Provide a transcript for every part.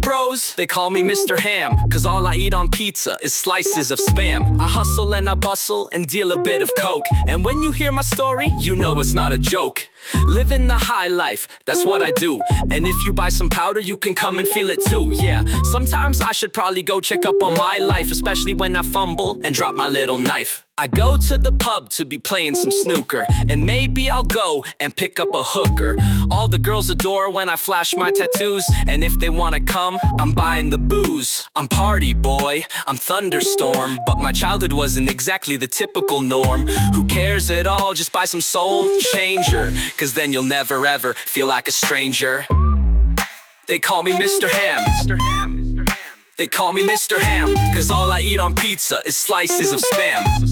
bros, they call me Mr. Ham, cause all I eat on pizza is slices of Spam. I hustle and I bustle and deal a bit of coke, and when you hear my story, you know it's not a joke. Living the high life, that's what I do. And if you buy some powder, you can come and feel it too. Yeah, sometimes I should probably go check up on my life, especially when I fumble and drop my little knife. I go to the pub to be playing some snooker, and maybe I'll go and pick up a hooker. All the girls adore when I flash my tattoos, and if they wanna come, I'm buying the booze. I'm party boy, I'm thunderstorm, but my childhood wasn't exactly the typical norm. Who cares at all, just buy some soul changer, cause then you'll never ever feel like a stranger. They call me Mr. Ham. They call me Mr. Ham, cause all I eat on pizza is slices of Spam.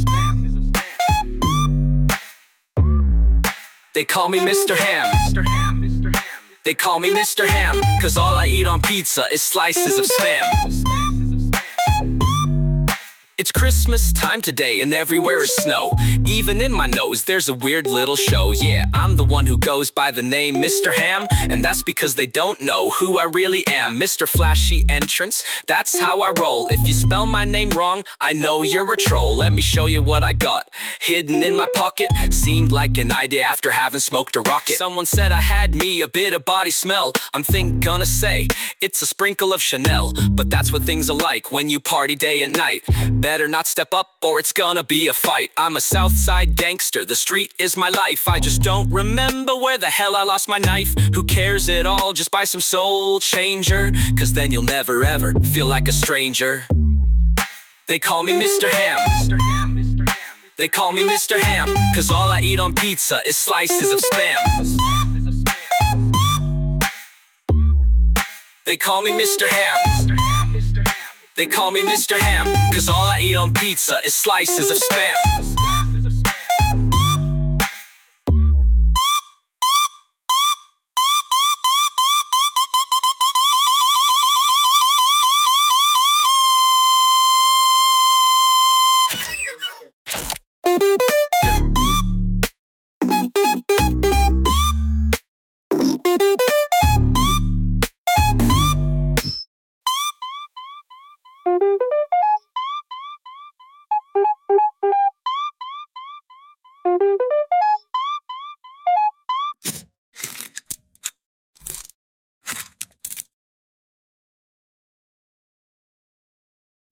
They call me Mr. Ham. They call me Mr. Ham, cause all I eat on pizza is slices of Spam. It's Christmas time today and everywhere is snow. Even in my nose there's a weird little show. Yeah, I'm the one who goes by the name Mr. Ham, and that's because they don't know who I really am. Mr. Flashy Entrance, that's how I roll. If you spell my name wrong, I know you're a troll. Let me show you what I got hidden in my pocket. Seemed like an idea after having smoked a rocket. Someone said I had me a bit of body smell. I'm gonna say it's a sprinkle of Chanel, but that's what things are like when you party day and night. Better not step up or it's gonna be a fight. I'm a Southside gangster, the street is my life. I just don't remember where the hell I lost my knife. Who cares at all, just buy some soul changer, cause then you'll never ever feel like a stranger. They call me Mr. Ham. They call me Mr. Ham, cause all I eat on pizza is slices of Spam. They call me Mr. Ham. They call me Mr. Ham, cause all I eat on pizza is slices of Spam.